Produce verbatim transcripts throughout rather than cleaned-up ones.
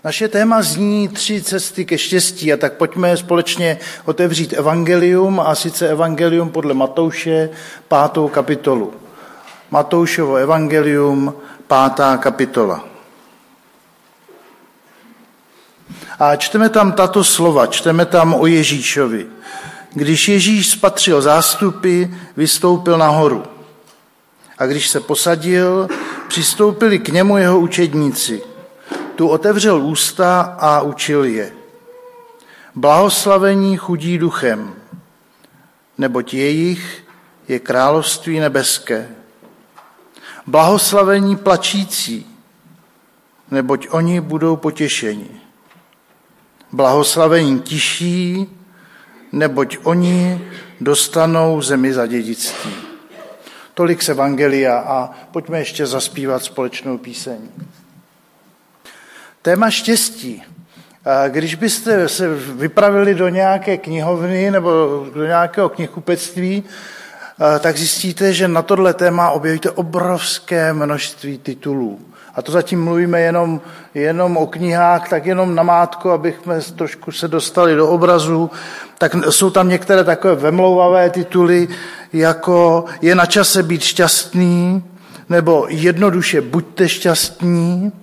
Naše téma zní tři cesty ke štěstí, a tak pojďme společně otevřít evangelium, a sice evangelium podle Matouše, pátou kapitolu. Matoušovo evangelium, pátá kapitola. A čteme tam tato slova, čteme tam o Ježíšovi. Když Ježíš spatřil zástupy, vystoupil nahoru. A když se posadil, přistoupili k němu jeho učedníci. Tu otevřel ústa a učil je. Blahoslavení chudí duchem, neboť jejich je království nebeské. Blahoslavení plačící, neboť oni budou potěšeni. Blahoslavení tiší, neboť oni dostanou zemi za dědictví. Tolik z evangelia a pojďme ještě zaspívat společnou píseň. Téma štěstí. Když byste se vypravili do nějaké knihovny nebo do nějakého knihkupectví, tak zjistíte, že na tohle téma objevíte obrovské množství titulů. A to zatím mluvíme jenom, jenom o knihách, tak jenom namátko, abychom trošku se dostali do obrazu. Tak jsou tam některé takové vemlouvavé tituly, jako je na čase být šťastný, nebo jednoduše buďte šťastní,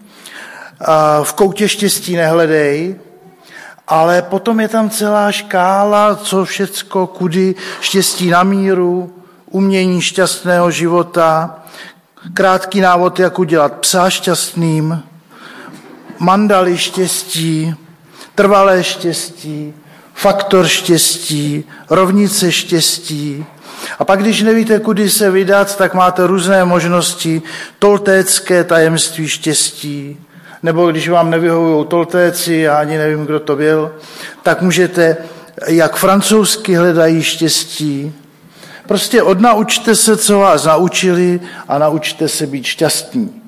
v koutě štěstí nehledej, ale potom je tam celá škála, co všecko, kudy štěstí na míru, umění šťastného života, krátký návod, jak udělat psa šťastným, mandaly štěstí, trvalé štěstí, faktor štěstí, rovnice štěstí. A pak, když nevíte, kudy se vydat, tak máte různé možnosti, toltécké tajemství štěstí, nebo když vám nevyhovují toltéci, já ani nevím, kdo to byl, tak můžete, jak francouzsky hledají štěstí. Prostě odnaučte se, co vás naučili, a naučte se být šťastní.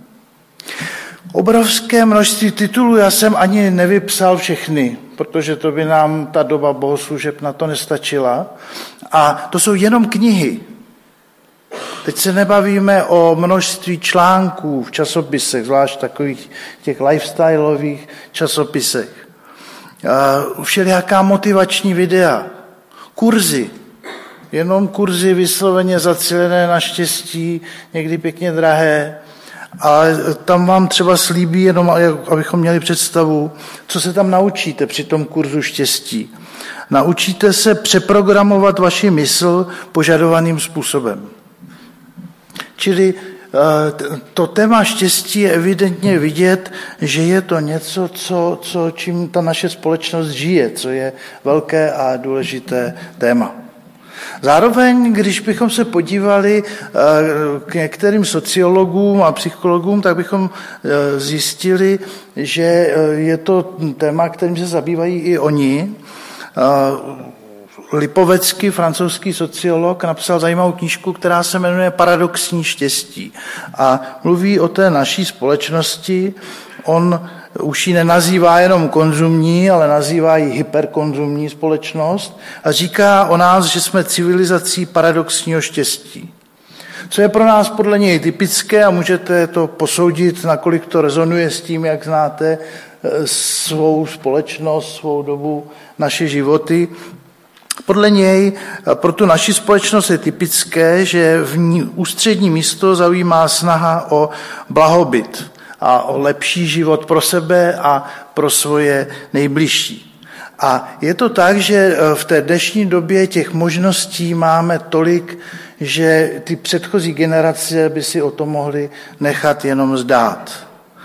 Obrovské množství titulů, já jsem ani nevypsal všechny, protože to by nám ta doba bohoslužeb na to nestačila. A to jsou jenom knihy. Teď se nebavíme o množství článků v časopisech, zvlášť takových těch lifestyleových časopisech. Všelijaká motivační videa, kurzy, jenom kurzy vysloveně zacílené na štěstí, někdy pěkně drahé, ale tam vám třeba slíbí, jenom abychom měli představu, co se tam naučíte při tom kurzu štěstí. Naučíte se přeprogramovat vaši mysl požadovaným způsobem. Čili to téma štěstí je evidentně vidět, že je to něco, co, co, čím ta naše společnost žije, co je velké a důležité téma. Zároveň, když bychom se podívali k některým sociologům a psychologům, tak bychom zjistili, že je to téma, kterým se zabývají i oni. Lipovecký, francouzský sociolog, napsal zajímavou knížku, která se jmenuje Paradoxní štěstí. A mluví o té naší společnosti. On už ji nenazývá jenom konzumní, ale nazývá ji hyperkonzumní společnost a říká o nás, že jsme civilizací paradoxního štěstí. Co je pro nás podle něj typické, a můžete to posoudit, nakolik to rezonuje s tím, jak znáte svou společnost, svou dobu, naše životy. Podle něj pro tu naši společnost je typické, že v ní ústřední místo zaujímá snaha o blahobyt a o lepší život pro sebe a pro svoje nejbližší. A je to tak, že v té dnešní době těch možností máme tolik, že ty předchozí generace by si o to mohly nechat jenom zdát.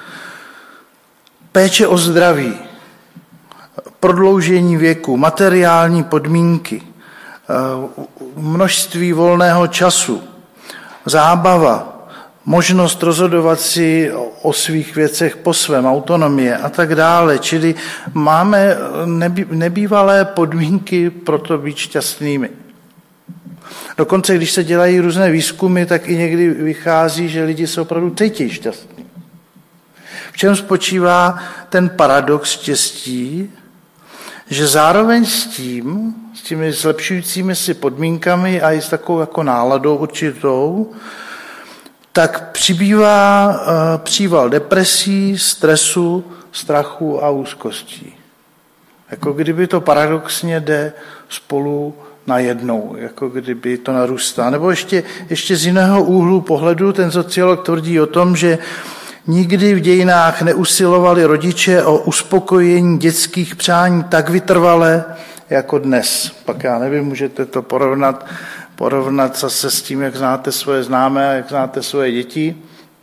Péče o zdraví, prodloužení věku, materiální podmínky, množství volného času, zábava, možnost rozhodovat si o svých věcech po svém, autonomie a tak dále. Čili máme nebývalé podmínky pro to být šťastnými. Dokonce, když se dělají různé výzkumy, tak i někdy vychází, že lidi se opravdu cítí šťastní. V čem spočívá ten paradox štěstí? Že zároveň s tím, s těmi zlepšujícími si podmínkami a i s takovou jako náladou určitou, tak přibývá příval depresí, stresu, strachu a úzkostí. Jako kdyby to paradoxně jde spolu najednou, jako kdyby to narůstá. Nebo ještě, ještě z jiného úhlu pohledu ten sociolog tvrdí o tom, že nikdy v dějinách neusilovali rodiče o uspokojení dětských přání tak vytrvale, jako dnes. Pak já nevím, můžete to porovnat, porovnat zase s tím, jak znáte svoje známé a jak znáte svoje děti.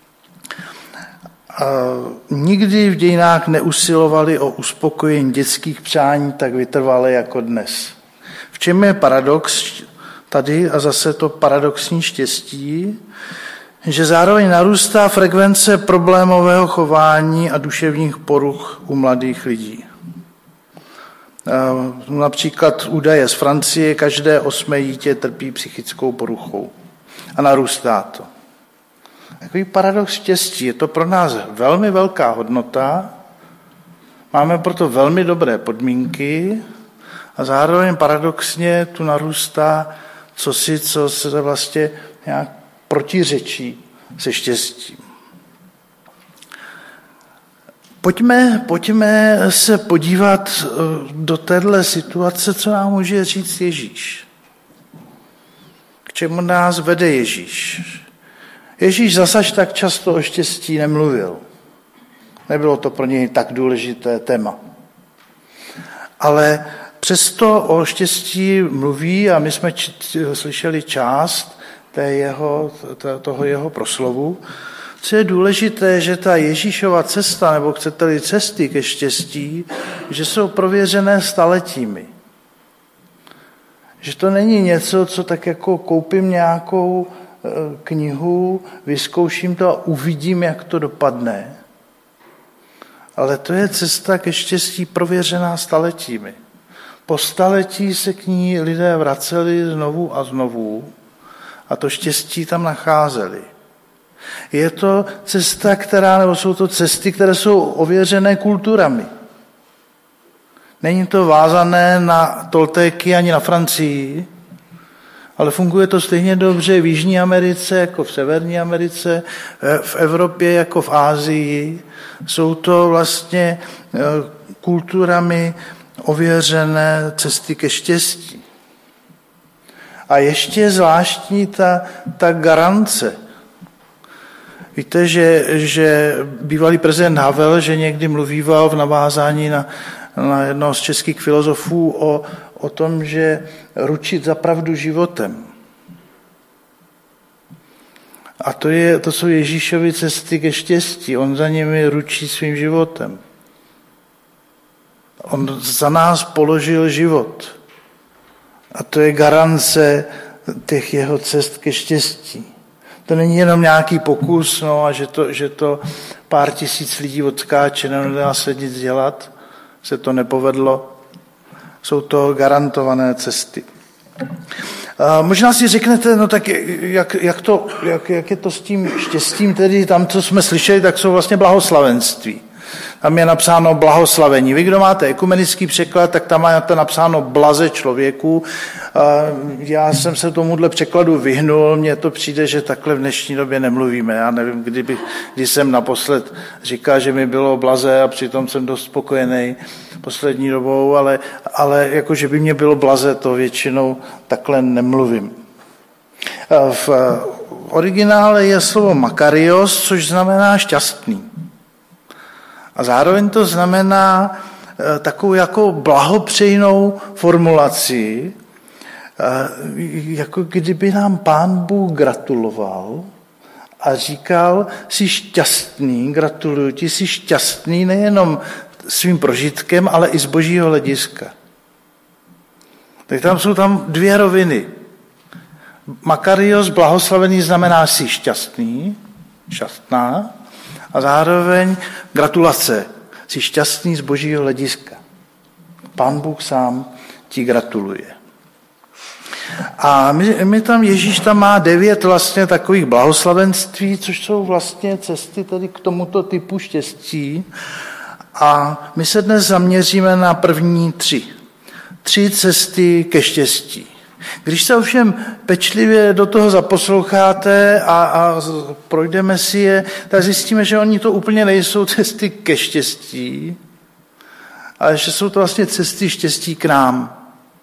A nikdy v dějinách neusilovali o uspokojení dětských přání tak vytrvale, jako dnes. V čem je paradox tady a zase to paradoxní štěstí, že zároveň narůstá frekvence problémového chování a duševních poruch u mladých lidí. Například údaje z Francie, každé osmé dítě trpí psychickou poruchou a narůstá to. Takový paradox štěstí, je to pro nás velmi velká hodnota, máme proto velmi dobré podmínky a zároveň paradoxně tu narůstá cosi, co se vlastně nějak protiřečí se štěstím. Pojďme, pojďme se podívat do téhle situace, co nám může říct Ježíš. K čemu nás vede Ježíš? Ježíš zas tak často o štěstí nemluvil. Nebylo to pro něj tak důležité téma. Ale přesto o štěstí mluví a my jsme č- slyšeli část té jeho, toho jeho proslovu. Co je důležité, že ta Ježíšova cesta, nebo chcete-li cesty ke štěstí, že jsou prověřené staletími. Že to není něco, co tak jako koupím nějakou knihu, vyzkouším to a uvidím, jak to dopadne. Ale to je cesta ke štěstí prověřená staletími. Po staletí se k ní lidé vraceli znovu a znovu a to štěstí tam nacházeli. Je to cesta, která, nebo jsou to cesty, které jsou ověřené kulturami. Není to vázané na Toltéky ani na Francii, ale funguje to stejně dobře v Jižní Americe, jako v Severní Americe, v Evropě, jako v Asii. Jsou to vlastně kulturami ověřené cesty ke štěstí. A ještě je zvláštní ta, ta garance. Víte, že, že bývalý prezident Havel, že někdy mluvíval v navázání na, na jednoho z českých filozofů o, o tom, že ručit za pravdu životem. A to, je, to jsou Ježíšovy cesty ke štěstí. On za nimi ručí svým životem. On za nás položil život. A to je garance těch jeho cest ke štěstí. To není jenom nějaký pokus, no, a že to, že to pár tisíc lidí odskáče, nedá se nic dělat, se to nepovedlo. Jsou to garantované cesty. A možná si řeknete, no tak jak, jak, to, jak, jak je to s tím štěstím, tedy tam, co jsme slyšeli, tak jsou vlastně blahoslavenství. Tam je napsáno blahoslavení. Vy, kdo máte ekumenický překlad, tak tam máte napsáno blaze člověku. Já jsem se tomuhle překladu vyhnul, mně to přijde, že takhle v dnešní době nemluvíme. Já nevím, kdyby, když jsem naposled říkal, že mi bylo blaze a přitom jsem dost spokojený poslední dobou, ale, ale jako, že by mě bylo blaze, to většinou takhle nemluvím. V originále je slovo makarios, což znamená šťastný. A zároveň to znamená takovou jako blahopřejnou formulaci, jako kdyby nám Pán Bůh gratuloval a říkal, jsi šťastný, gratuluju ti, jsi šťastný nejenom svým prožitkem, ale i z božího hlediska. Tak tam jsou tam dvě roviny. Makarios, blahoslavený, znamená jsi šťastný, šťastná, a zároveň gratulace. Jsi šťastný z božího hlediska. Pán Bůh sám ti gratuluje. A my, my tam, Ježíš tam má devět vlastně takových blahoslavenství, což jsou vlastně cesty tedy k tomuto typu štěstí. A my se dnes zaměříme na první tři. Tři cesty ke štěstí. Když se ovšem pečlivě do toho zaposloucháte a, a projdeme si je, tak zjistíme, že oni to úplně nejsou cesty ke štěstí, ale že jsou to vlastně cesty štěstí k nám.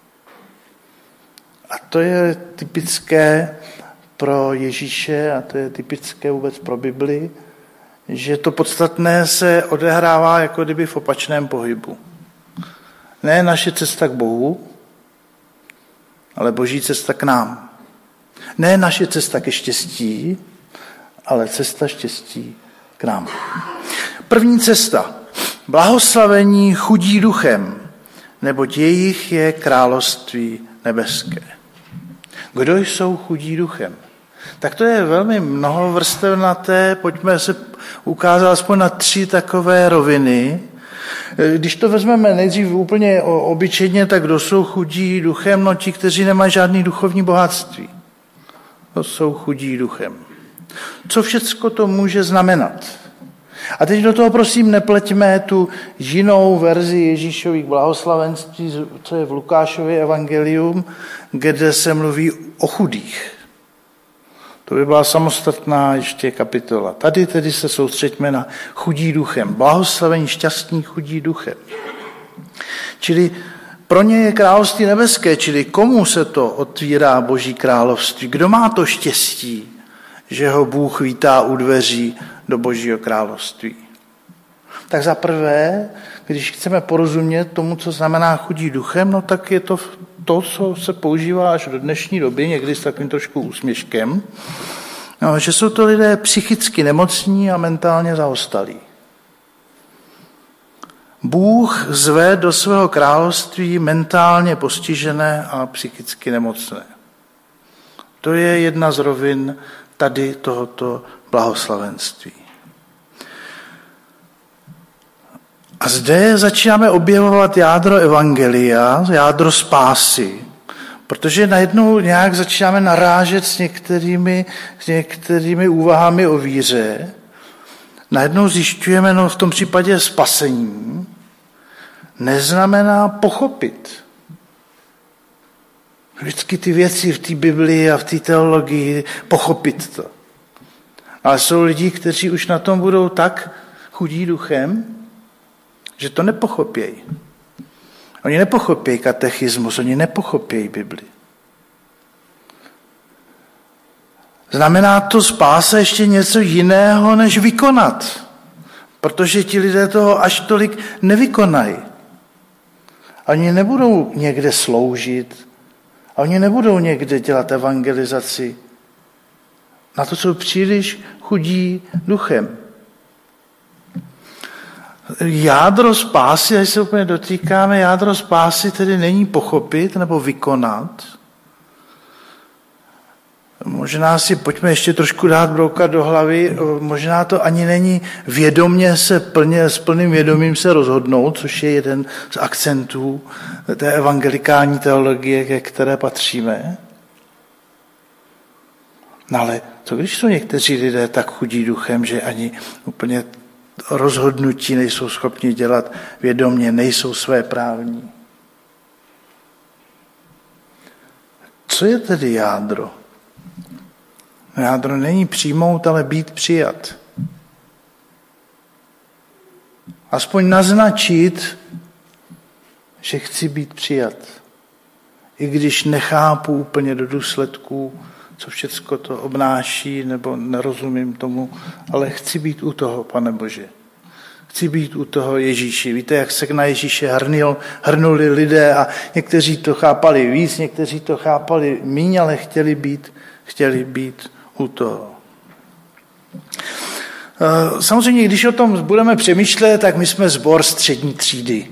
A to je typické pro Ježíše a to je typické vůbec pro Bibli, že to podstatné se odehrává jako kdyby v opačném pohybu. Ne naše cesta k Bohu, ale Boží cesta k nám. Ne naše cesta ke štěstí, ale cesta štěstí k nám. První cesta. Blahoslavení chudí duchem, neboť jejich je království nebeské. Kdo jsou chudí duchem? Tak to je velmi mnohovrstevnaté, pojďme se ukázat aspoň na tři takové roviny. Když to vezmeme nejdřív úplně obyčejně, tak kdo jsou chudí duchem? No ti, kteří nemají žádný duchovní bohatství. To jsou chudí duchem. Co všecko to může znamenat? A teď do toho prosím nepleťme tu jinou verzi Ježíšových blahoslavenství, co je v Lukášově evangelium, kde se mluví o chudých. To by byla samostatná ještě kapitola. Tady tedy se soustřeďme na chudí duchem. Blahoslavení šťastní chudí duchem. Čili pro ně je království nebeské, čili komu se to otvírá Boží království? Kdo má to štěstí, že ho Bůh vítá u dveří do Božího království? Tak za prvé, když chceme porozumět tomu, co znamená chudí duchem, no tak je to to, co se používá až do dnešní doby, někdy s takovým trošku úsměškem, no, že jsou to lidé psychicky nemocní a mentálně zaostalí. Bůh zve do svého království mentálně postižené a psychicky nemocné. To je jedna z rovin tady tohoto blahoslavenství. A zde začínáme objevovat jádro evangelia, jádro spásy, protože najednou nějak začínáme narážet s některými, s některými úvahami o víře. Najednou zjišťujeme, no v tom případě spasení neznamená pochopit. Vždycky ty věci v té Biblii a v té teologii, pochopit to. Ale jsou lidi, kteří už na tom budou tak chudí duchem, že to nepochopějí. Oni nepochopějí katechismus, oni nepochopějí Bibli. Znamená to spása ještě něco jiného, než vykonat. Protože ti lidé toho až tolik nevykonají. Oni nebudou někde sloužit, a oni nebudou někde dělat evangelizaci. Na to jsou příliš chudí duchem. Jádro spásy, až se úplně dotýkáme, jádro spásy tedy není pochopit nebo vykonat. Možná si pojďme ještě trošku dát broukat do hlavy, možná to ani není vědomě se plně, s plným vědomím se rozhodnout, což je jeden z akcentů té evangelikální teologie, ke které patříme. No ale co když jsou někteří lidé tak chudí duchem, že ani úplně rozhodnutí nejsou schopni dělat vědomě, nejsou svéprávní? Co je tedy jádro? Jádro není přijmout, ale být přijat. Aspoň naznačit, že chci být přijat. I když nechápu úplně do důsledků, co všecko to obnáší, nebo nerozumím tomu, ale chci být u toho, Pane Bože. Chci být u toho Ježíši. Víte, jak se na Ježíše hrnil, hrnuli lidé a někteří to chápali víc, někteří to chápali míň, ale chtěli být, chtěli být u toho. Samozřejmě, když o tom budeme přemýšlet, tak my jsme sbor střední třídy.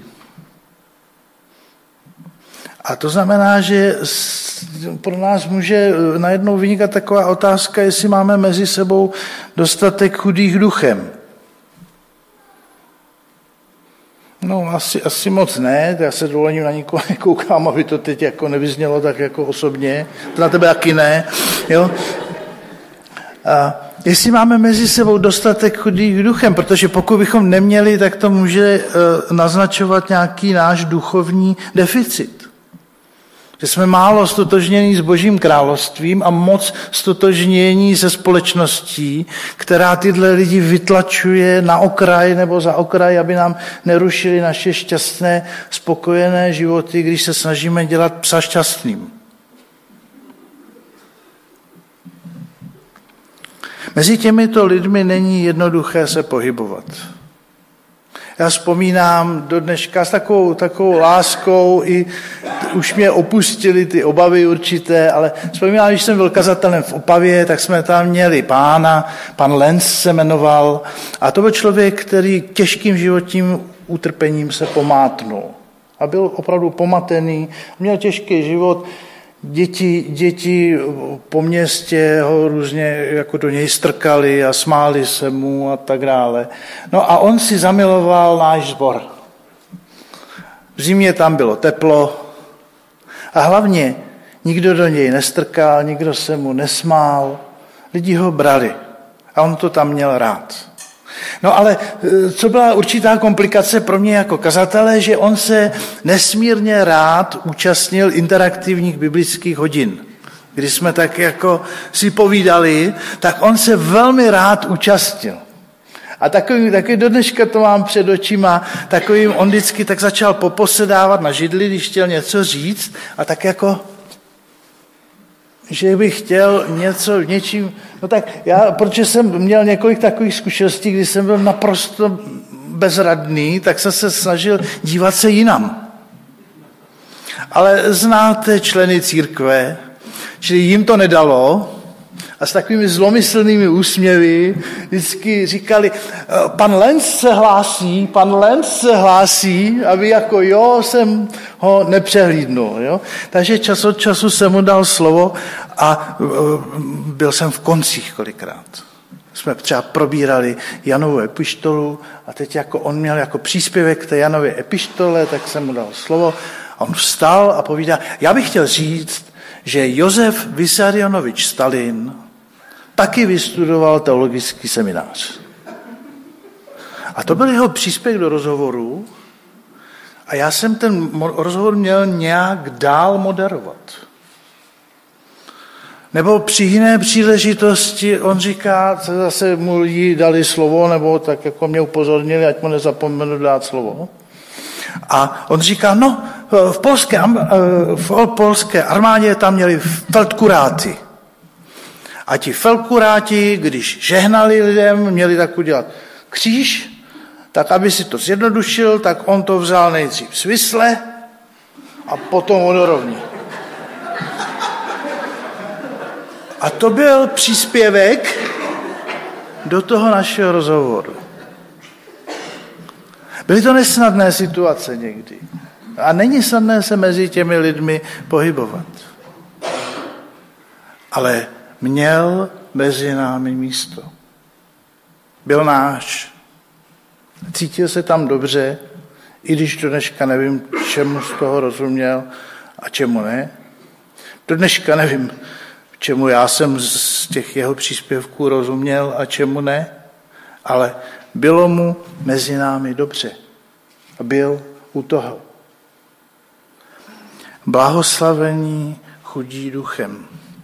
A to znamená, že pro nás může najednou vynikat taková otázka, jestli máme mezi sebou dostatek chudých duchem. No, asi, asi moc ne, já se dovolím na nikoho nekoukám, aby to teď jako nevyznělo tak jako osobně, to na tebe taky ne, jo. A jestli máme mezi sebou dostatek chudých duchem, protože pokud bychom neměli, tak to může naznačovat nějaký náš duchovní deficit. Že jsme málo stotožnění s Božím královstvím a moc stotožnění se společností, která tyhle lidi vytlačuje na okraj nebo za okraj, aby nám nerušili naše šťastné, spokojené životy, když se snažíme dělat psa šťastným. Mezi těmito lidmi není jednoduché se pohybovat. Já vzpomínám do dneška s takovou, takovou láskou, i už mě opustili ty obavy určité, ale vzpomínám, když jsem byl kazatelem v Opavě, tak jsme tam měli pána, pan Lenz se jmenoval, a to byl člověk, který těžkým životním utrpením se pomátnul. A byl opravdu pomatený, měl těžký život. Děti, děti po městě ho různě jako do něj strkali a smáli se mu a tak dále. No a on si zamiloval náš sbor. V zimě tam bylo teplo a hlavně nikdo do něj nestrkal, nikdo se mu nesmál, lidi ho brali a on to tam měl rád. No ale co byla určitá komplikace pro mě jako kazatele, že on se nesmírně rád účastnil interaktivních biblických hodin. Když jsme tak jako si povídali, tak on se velmi rád účastnil. A takový, takový do dneška to mám před očima, takovým on vždycky tak začal poposedávat na židli, když chtěl něco říct a tak jako že bych chtěl něco, něčím, no tak já, protože jsem měl několik takových zkušeností, kdy jsem byl naprosto bezradný, tak jsem se snažil dívat se jinam. Ale znáte členy církve, čili jim to nedalo a s takovými zlomyslnými úsměvy vždycky říkali, pan Lenz se hlásí, pan Lenz se hlásí, aby jako jo, jsem ho nepřehlídnul. Jo? Takže čas od času jsem mu dal slovo a byl jsem v koncích kolikrát. Jsme třeba probírali Janovu epištolu a teď jako on měl jako příspěvek k té Janově epištole, tak jsem mu dal slovo a on vstal a povídá, já bych chtěl říct, že Josef Vissarionovič Stalin taky vystudoval teologický seminář. A to byl jeho příspěvek do rozhovoru a já jsem ten rozhovor měl nějak dál moderovat. Nebo při jiné příležitosti on říká, zase mu lidi dali slovo, nebo tak jako mě upozornili, ať mu nezapomenu dát slovo. A on říká, no, v polské, v polské armádě tam měli feldkuráty. A ti feldkuráti, když žehnali lidem, měli tak udělat kříž, tak aby si to zjednodušil, tak on to vzal nejdřív svisle a potom vodorovně. A to byl příspěvek do toho našeho rozhovoru. Byly to nesnadné situace někdy. A není snadné se mezi těmi lidmi pohybovat. Ale měl mezi námi místo. Byl náš. Cítil se tam dobře, i když do dneška nevím, čemu z toho rozuměl a čemu ne. Do dneška nevím, čemu já jsem z těch jeho příspěvků rozuměl a čemu ne, ale bylo mu mezi námi dobře. A byl u toho. Blahoslavení chudí duchem.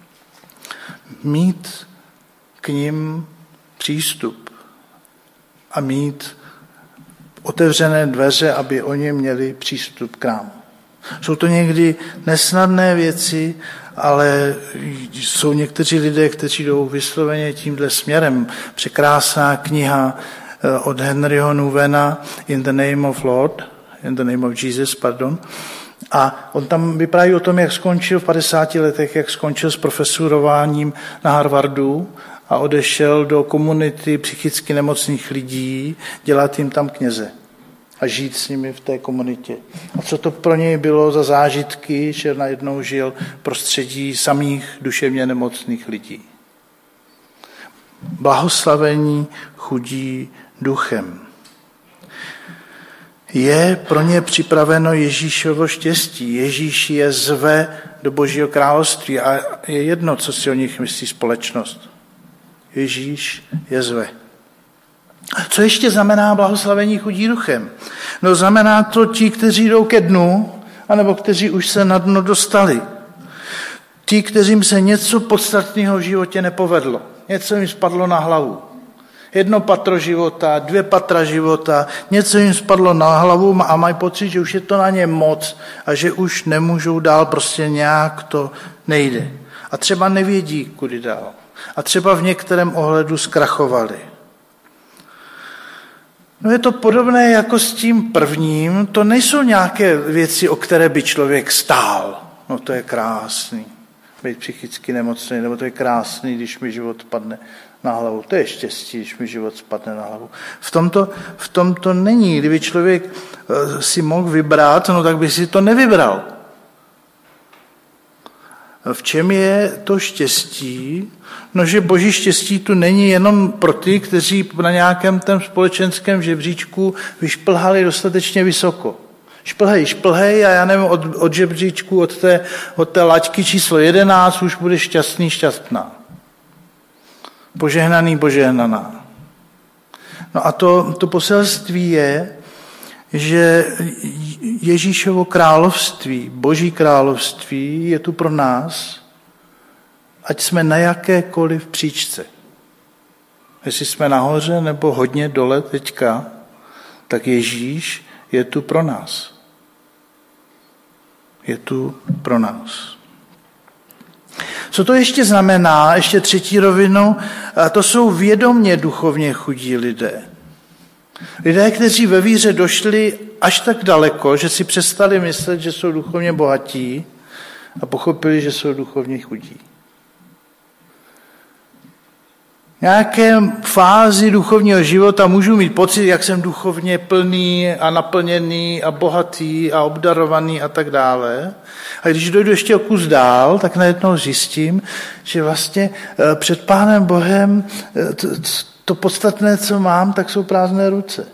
Mít k nim přístup a mít otevřené dveře, aby oni měli přístup k nám. Jsou to někdy nesnadné věci, ale jsou někteří lidé, kteří jdou vysloveně tímhle směrem. Překrásná kniha od Henryho Nouwena In the name of Lord, In the name of Jesus, pardon. A on tam vypráví o tom, jak skončil v padesáti letech, jak skončil s profesurováním na Harvardu a odešel do komunity psychicky nemocných lidí, dělat jim tam kněze a žít s nimi v té komunitě. A co to pro něj bylo za zážitky, že najednou žil v prostředí samých duševně nemocných lidí. Blahoslavení chudí duchem. Je pro ně připraveno Ježíšovo štěstí. Ježíš je zve do Božího království a je jedno, co si o nich myslí společnost. Ježíš je zve. Co ještě znamená blahoslavení chudí duchem? No znamená to ti, kteří jdou ke dnu anebo kteří už se na dno dostali. Ti, kterým se něco podstatného v životě nepovedlo. Něco jim spadlo na hlavu. Jedno patro života, dvě patra života, něco jim spadlo na hlavu a mají pocit, že už je to na ně moc a že už nemůžou dál, prostě nějak to nejde. A třeba nevědí, kudy dál. A třeba v některém ohledu zkrachovali. No je to podobné jako s tím prvním, to nejsou nějaké věci, o které by člověk stál. No to je krásný, být psychicky nemocný, nebo to je krásný, když mi život padne na hlavu. To je štěstí, když mi život spadne na hlavu. V tomto, v tomto není. Kdyby člověk si mohl vybrat, no tak by si to nevybral. V čem je to štěstí? No, že boží štěstí tu není jenom pro ty, kteří na nějakém tom společenském žebříčku vyšplhali dostatečně vysoko. Šplhej, šplhej a já nevím, od, od žebříčku, od té, od té laťky číslo jedenáct už budeš šťastný, šťastná. Požehnaný, požehnaná. No a to, to poselství je, že Ježíšovo království, boží království je tu pro nás, ať jsme na jakékoliv příčce. Jestli jsme nahoře nebo hodně dole teďka, tak Ježíš je tu pro nás. Je tu pro nás. Co to ještě znamená, ještě třetí rovinu, a to jsou vědomně duchovně chudí lidé. Lidé, kteří ve víře došli až tak daleko, že si přestali myslet, že jsou duchovně bohatí a pochopili, že jsou duchovně chudí. V nějaké fázi duchovního života můžu mít pocit, jak jsem duchovně plný a naplněný a bohatý a obdarovaný a tak dále. A když dojdu ještě o kus dál, tak najednou zjistím, že vlastně před Pánem Bohem to, to podstatné, co mám, tak jsou prázdné ruce.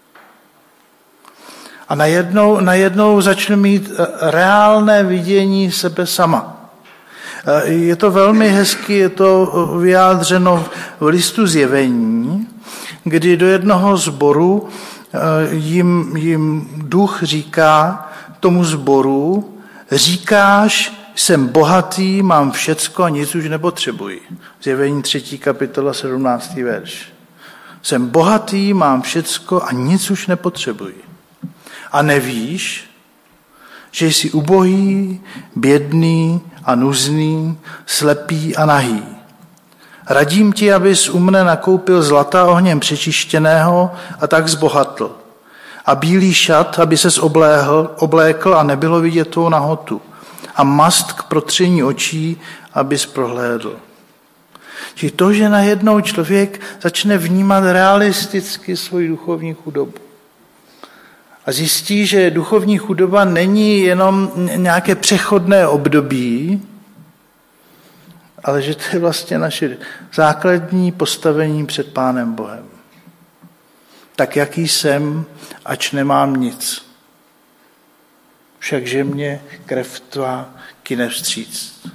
A najednou, najednou začnu mít reálné vidění sebe sama. Je to velmi hezky, je to vyjádřeno v listu Zjevení, kdy do jednoho sboru jim, jim duch říká tomu sboru, říkáš, jsem bohatý, mám všecko a nic už nepotřebuji. Zjevení třetí kapitola sedmnáctý verš. Jsem bohatý, mám všecko a nic už nepotřebuji. A nevíš, že jsi ubohý, bědný a nuzný, slepý a nahý. Radím ti, abys u mne nakoupil zlata ohněm přečištěného a tak zbohatl. A bílý šat, aby ses obléhl, oblékl a nebylo vidět tvou nahotu. A mast k protření očí, abys prohlédl. Čili to, že najednou člověk začne vnímat realisticky svoji duchovní chudobu. A zjistí, že duchovní chudoba není jenom nějaké přechodné období, ale že to je vlastně naše základní postavení před Pánem Bohem. Tak jaký jsem, ač nemám nic. Všakže mě krev tvá kyne vstříc.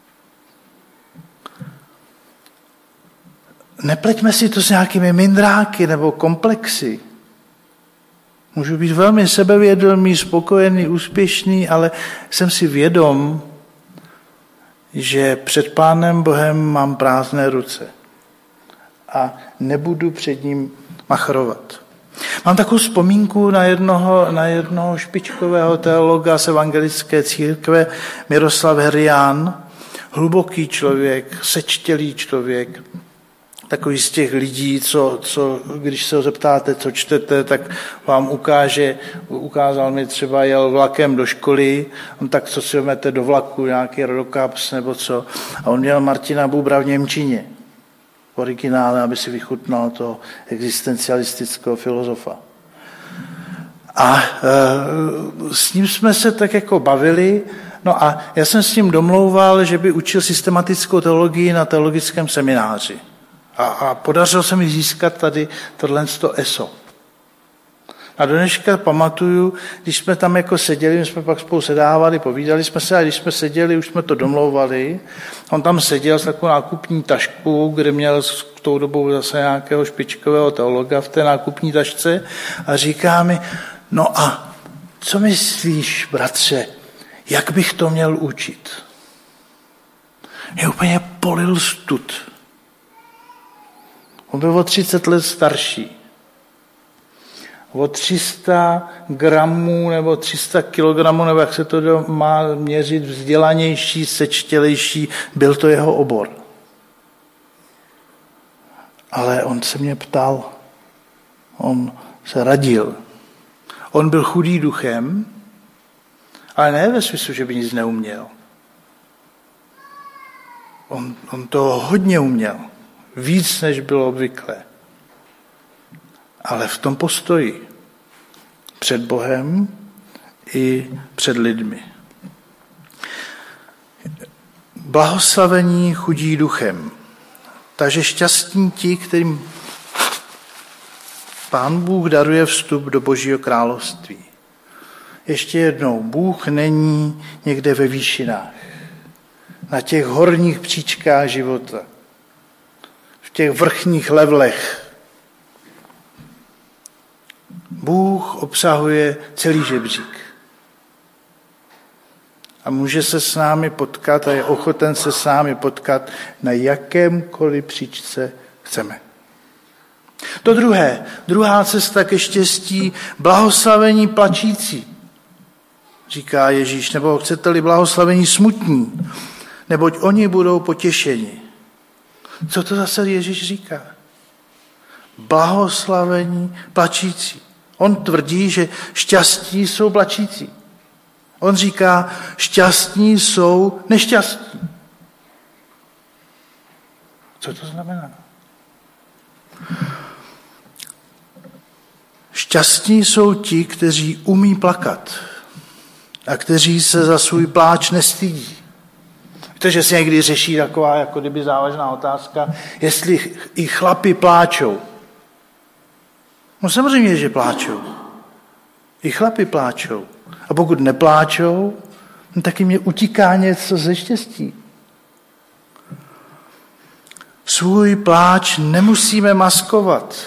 Nepleťme si to s nějakými mindráky nebo komplexy. Můžu být velmi sebevědomý, spokojený, úspěšný, ale jsem si vědom, že před Pánem Bohem mám prázdné ruce a nebudu před ním machrovat. Mám takovou vzpomínku na jednoho, na jednoho špičkového teologa z evangelické církve, Miroslav Herián, hluboký člověk, sečtělý člověk, takový z těch lidí, co, co, když se ho zeptáte, co čtete, tak vám ukáže, ukázal mi třeba, jel vlakem do školy, on tak, co si vezmete do vlaku, nějaký rodokaps nebo co, a on měl Martina Bubra v němčině, v originále, aby si vychutnal toho existencialistického filozofa. A e, s ním jsme se tak jako bavili, no a já jsem s ním domlouval, že by učil systematickou teologii na teologickém semináři. A, a podařilo se mi získat tady tohleto eso. A do dneška pamatuju, když jsme tam jako seděli, my jsme pak spolu sedávali, povídali jsme se, a když jsme seděli, už jsme to domlouvali. On tam seděl s takovou nákupní tašku, kde měl s tou dobou zase nějakého špičkového teologa v té nákupní tašce a říká mi, no a co myslíš, bratře, jak bych to měl učit? Mě úplně polil stud. On byl o třicet let starší. O tři sta gramů nebo tři sta kilogramů, nebo jak se to má měřit, vzdělanější, sečtělejší, byl to jeho obor. Ale on se mě ptal, on se radil. On byl chudý duchem, ale ne ve smyslu, že by nic neuměl. On, on to hodně uměl, víc, než bylo obvyklé. Ale v tom postoji před Bohem i před lidmi. Blahoslavení chudí duchem. Takže šťastní ti, kterým Pán Bůh daruje vstup do Božího království. Ještě jednou, Bůh není někde ve výšinách, na těch horních příčkách života, v těch vrchních levelech. Bůh obsahuje celý žebřík. A může se s námi potkat a je ochoten se s námi potkat na jakémkoliv příčce chceme. To druhé, druhá cesta ke štěstí, blahoslavení plačící, říká Ježíš, nebo chcete-li blahoslavení smutní, neboť oni budou potěšeni. Co to zase Ježíš říká? Blahoslavení plačící. On tvrdí, že šťastní jsou plačící. On říká, šťastní jsou nešťastní. Co to znamená? Šťastní jsou ti, kteří umí plakat a kteří se za svůj pláč nestydí. Víte, že se někdy řeší taková, jako kdyby závažná otázka, jestli i chlapi pláčou. No samozřejmě, že pláčou. I chlapi pláčou. A pokud nepláčou, no tak jim utíká něco ze štěstí. Svůj pláč nemusíme maskovat.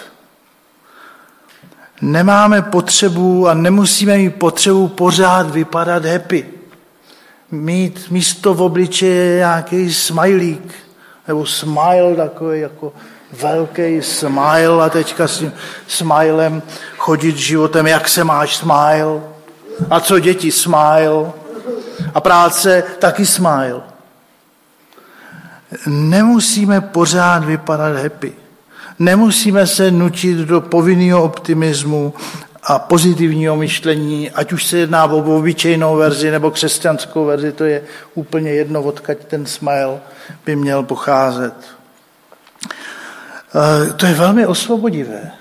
Nemáme potřebu a nemusíme mít potřebu pořád vypadat happy. Mít místo v obličeji nějaký smajlík, nebo smile takový jako velký smile a teďka s tím smilem chodit životem, jak se máš smile. A co děti smile. A práce taky smile. Nemusíme pořád vypadat happy. Nemusíme se nutit do povinného optimismu a pozitivního myšlení, ať už se jedná o obyčejnou verzi nebo křesťanskou verzi, to je úplně jedno, odkud ten smile by měl pocházet. To je velmi osvobodivé,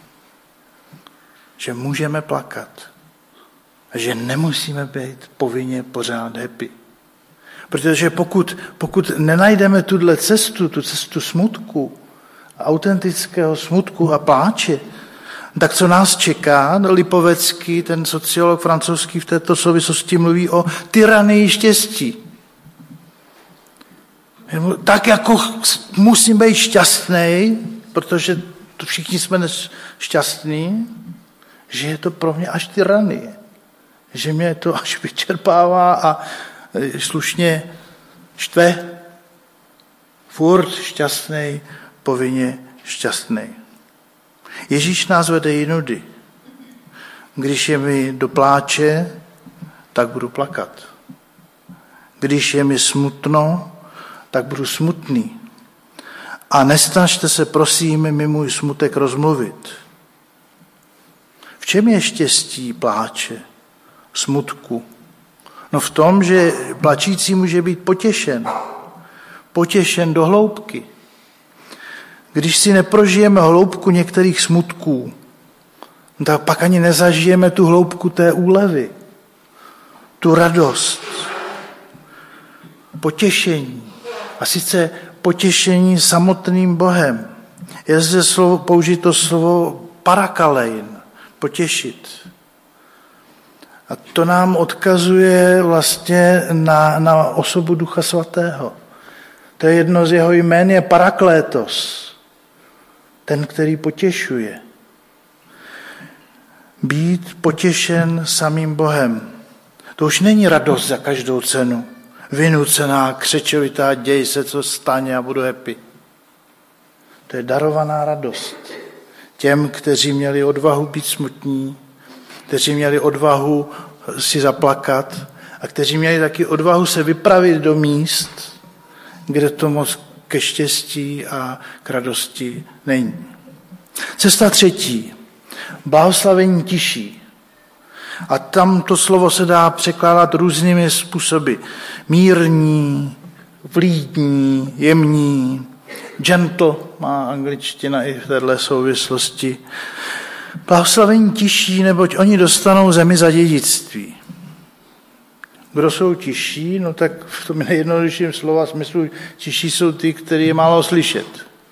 že můžeme plakat a že nemusíme být povinně pořád happy. Protože pokud, pokud nenajdeme tuhle cestu, tu cestu smutku, autentického smutku a pláče, tak co nás čeká? Lipovecký, ten sociolog francouzský v této souvislosti mluví o tyranii štěstí. Tak jako musím být šťastný, protože to všichni jsme šťastní, že je to pro mě až tyranie. Že mě to až vyčerpává a slušně štve. Furt šťastný, povinně šťastný. Ježíš nás vede jinudy. Když je mi do pláče, tak budu plakat. Když je mi smutno, tak budu smutný. A nesnažte se, prosím, mi můj smutek rozmluvit. V čem je štěstí pláče, smutku? No v tom, že plačící může být potěšen. Potěšen do hloubky. Když si neprožijeme hloubku některých smutků, tak pak ani nezažijeme tu hloubku té úlevy, tu radost, potěšení. A sice potěšení samotným Bohem. Je zde slovo, použito slovo parakalein, potěšit. A to nám odkazuje vlastně na, na osobu Ducha Svatého. To je jedno z jeho jmén, je Paraklétos. Ten, který potěšuje. být potěšen samým Bohem. To už není radost za každou cenu. Vynucená, křečovitá, děj se, co stane a budu happy. To je darovaná radost. Těm, kteří měli odvahu být smutní, kteří měli odvahu si zaplakat a kteří měli taky odvahu se vypravit do míst, kde to moc ke štěstí a k radosti není. Cesta třetí. Blahoslavení tiší. A tam to slovo se dá překládat různými způsoby. Mírní, vlídní, jemní, gentle má angličtina i v této souvislosti. Blahoslavení tiší, neboť oni dostanou zemi za dědictví. Kdo jsou tiší? No tak v tom nejjednodušším slova smyslu tiší jsou ty, kteří je málo slyšet.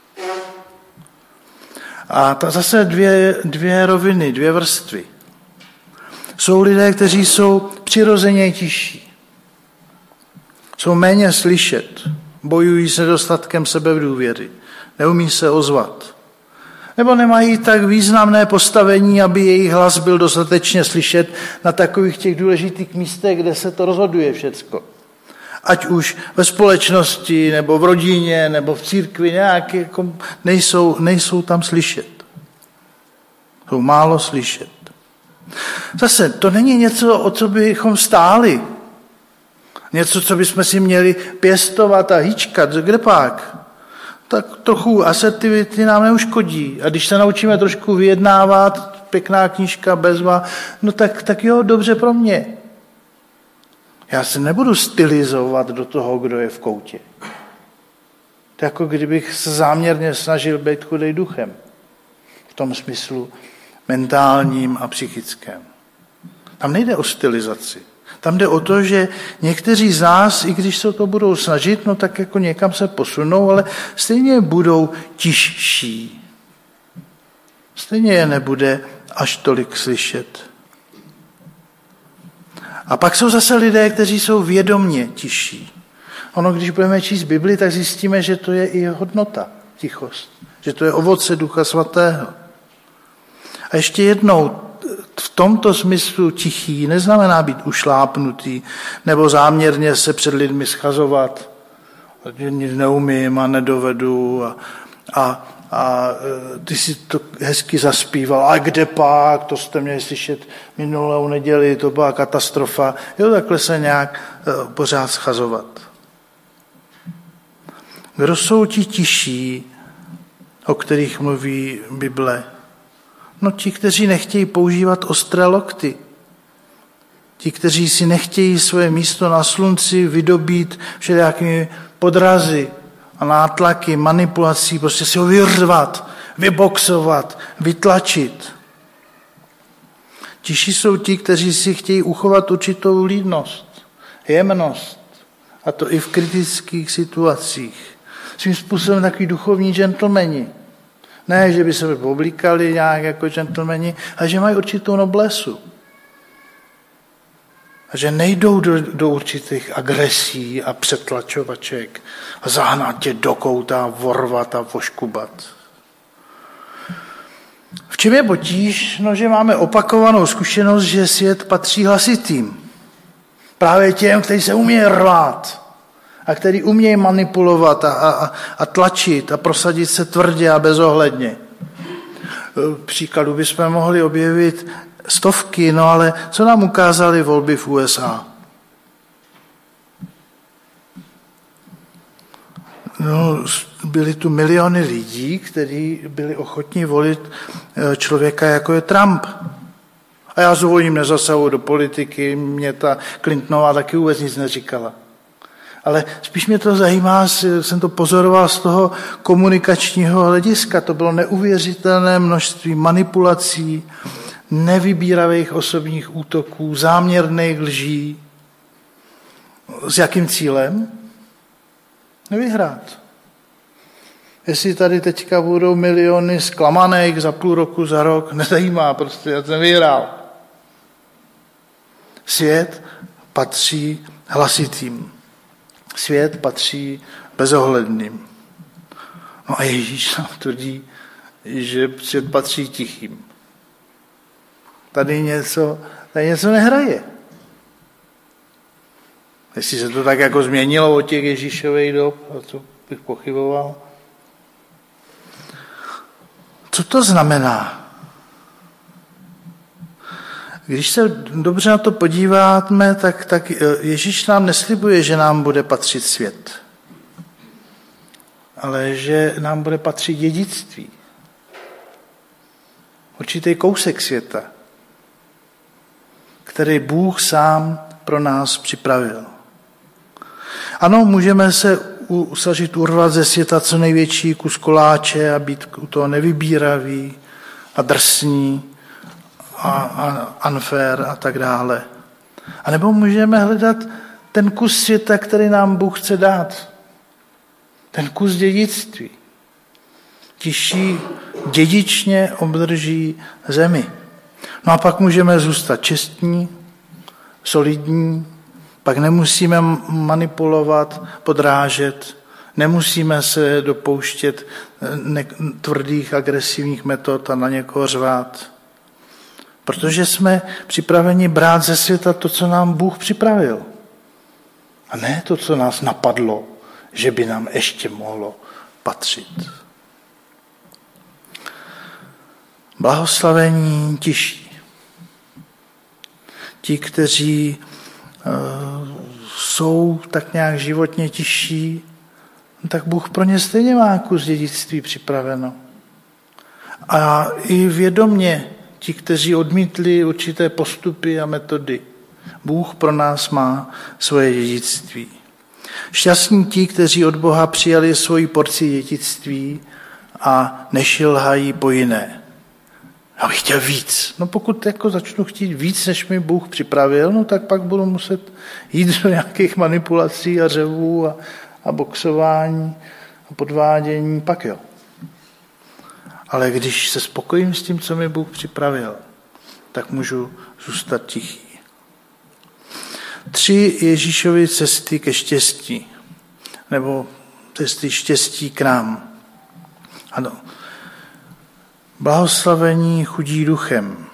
A ta zase dvě, dvě roviny, dvě vrstvy. Jsou lidé, kteří jsou přirozeně tiší. Jsou méně slyšet. Bojují s nedostatkem sebedůvěry. Neumí se ozvat. Nebo nemají tak významné postavení, aby jejich hlas byl dostatečně slyšet na takových těch důležitých místech, kde se to rozhoduje všecko. Ať už ve společnosti, nebo v rodině, nebo v církvi, nějak jako nejsou, nejsou tam slyšet. Jsou málo slyšet. Zase, to není něco, o co bychom stáli. Něco, co bychom si měli pěstovat a hýčkat. Kde pak? Tak trochu asertivity nám neuškodí. A když se naučíme trošku vyjednávat, pěkná knížka, bezva, no tak, tak jo, dobře pro mě. Já se nebudu stylizovat do toho, kdo je v koutě. To jako kdybych se záměrně snažil být chudej duchem. V tom smyslu mentálním a psychickém. Tam nejde o stylizaci. Tam jde o to, že někteří z nás, i když se to budou snažit, no tak jako někam se posunou, ale stejně budou tišší. Stejně je nebude až tolik slyšet. A pak jsou zase lidé, kteří jsou vědomně tiší. Ono, když budeme číst Bibli, tak zjistíme, že to je i hodnota, tichost. Že to je ovoce Ducha Svatého. A ještě jednou, v tomto smyslu tichý neznamená být ušlápnutý nebo záměrně se před lidmi schazovat. Nic neumím a nedovedu a, a, a ty si to hezky zaspíval. A kde pak? To jste měli slyšet minulou neděli, to byla katastrofa. Jo, takhle se nějak pořád schazovat. Kdo jsou ti tiší, o kterých mluví Bible? No ti, kteří nechtějí používat ostré lokty. Ti, kteří si nechtějí svoje místo na slunci vydobít všelijakými podrazy a nátlaky, manipulací, prostě si ho vyřvat, vyboxovat, vytlačit. Tiší jsou ti, kteří si chtějí uchovat určitou lídnost, jemnost, a to i v kritických situacích. Svým způsobem takový duchovní gentlemani. Ne, že by se oblíkali nějak jako gentlemani, ale že mají určitou noblesu. A že nejdou do, do určitých agresí a přetlačovaček a zahnat tě do kouta, vorvat a voškubat. V čem je potíž? No, že máme opakovanou zkušenost, že svět patří hlasitým. Právě těm, kteří se umějí rvát a který umějí manipulovat a, a, a tlačit a prosadit se tvrdě a bezohledně. Příkladu bychom mohli objevit stovky, no ale co nám ukázaly volby v U S A? No, byly tu miliony lidí, kteří byli ochotní volit člověka, jako je Trump. A já zvolím nezasahuji do politiky, mě ta Clintonová taky vůbec nic neříkala. Ale spíš mě to zajímá, jsem to pozoroval z toho komunikačního hlediska. To bylo neuvěřitelné množství manipulací, nevybíravých osobních útoků, záměrných lží. S jakým cílem? Nevyhrát. Jestli tady teďka budou miliony zklamaných za půl roku, za rok, nezajímá, prostě já jsem vyhrál. Svět patří hlasitým. Svět patří bezohledným. No a Ježíš nám tvrdí, že svět patří tichým. tady něco, tady něco nehraje. Jestli se to tak jako změnilo od těch Ježíšových dob, a to bych pochyboval. Co to znamená? Když se dobře na to podíváme, tak, tak Ježíš nám neslibuje, že nám bude patřit svět, ale že nám bude patřit dědictví. Určitý kousek světa, který Bůh sám pro nás připravil. Ano, můžeme se usažit urvat ze světa co největší kus koláče a být u toho nevybíravý a drsní a, a unfair a tak dále. A nebo můžeme hledat ten kus světa, který nám Bůh chce dát. Ten kus dědictví. Tiší dědičně obdrží zemi. No a pak můžeme zůstat čestní, solidní, pak nemusíme manipulovat, podrážet, nemusíme se dopouštět tvrdých agresivních metod a na někoho řvát. Protože jsme připraveni brát ze světa to, co nám Bůh připravil. A ne to, co nás napadlo, že by nám ještě mohlo patřit. Blahoslavení tiší. Ti, kteří uh, jsou tak nějak životně tiší, tak Bůh pro ně stejně má kus dědictví připraveno. A i vědomě ti, kteří odmítli určité postupy a metody, Bůh pro nás má svoje dědictví. Šťastní ti, kteří od Boha přijali svoji porci dědictví a nešilhají po jiné. Já bych chtěl víc. No pokud jako začnu chtít víc, než mi Bůh připravil, no tak pak budu muset jít do nějakých manipulací a řevů a, a boxování a podvádění, pak jo. Ale když se spokojím s tím, co mi Bůh připravil, tak můžu zůstat tichý. Tři Ježíšovy cesty ke štěstí, nebo cesty štěstí k nám. Ano. Blahoslavení chudí duchem,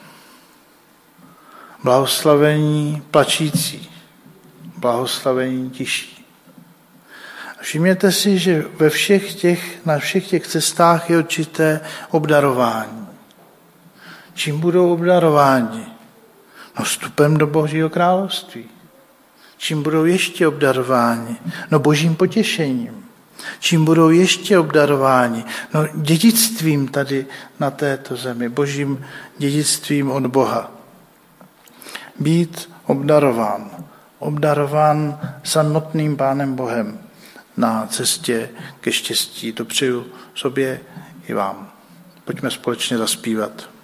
blahoslavení plačící, blahoslavení tiší. Všimněte si, že ve všech těch, na všech těch cestách je určité obdarování. Čím budou obdarováni? No vstupem do Božího království. Čím budou ještě obdarováni? No Božím potěšením. Čím budou ještě obdarováni? No dědictvím tady na této zemi, Božím dědictvím od Boha. Být obdarován. Obdarován samotným Pánem Bohem na cestě ke štěstí. To přeju sobě i vám. Pojďme společně zaspívat.